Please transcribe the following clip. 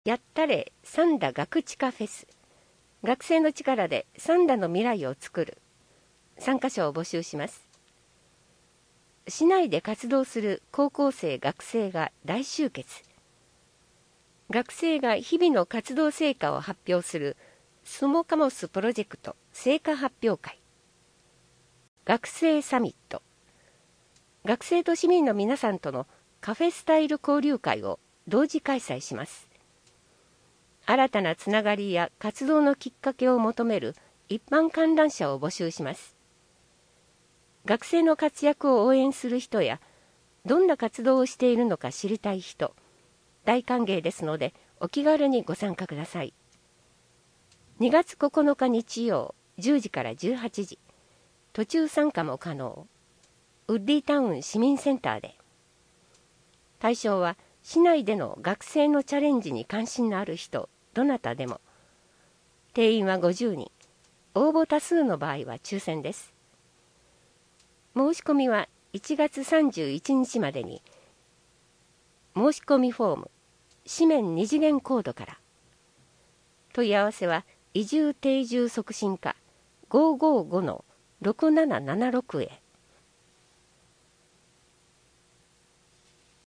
やったれ三田学知化フェス。学生の力で三田の未来を作る。参加者を募集します。市内で活動する高校生学生が大集結。学生が日々の活動成果を発表するスモカモスプロジェクト成果発表会。学生サミット。学生と市民の皆さんとのカフェスタイル交流会を同時開催します。新たなつながりや活動のきっかけを求める一般観覧者を募集します。学生の活躍を応援する人や、どんな活動をしているのか知りたい人、大歓迎ですので、お気軽にご参加ください。2月9日日曜、10時から18時、途中参加も可能。ウッディタウン市民センターで。対象は、市内での学生のチャレンジに関心のある人、どなたでも。定員は50人。応募多数の場合は抽選です。申し込みは1月31日までに、申し込みフォーム、紙面2次元コードから。問い合わせは、移住定住促進課555-6776へ。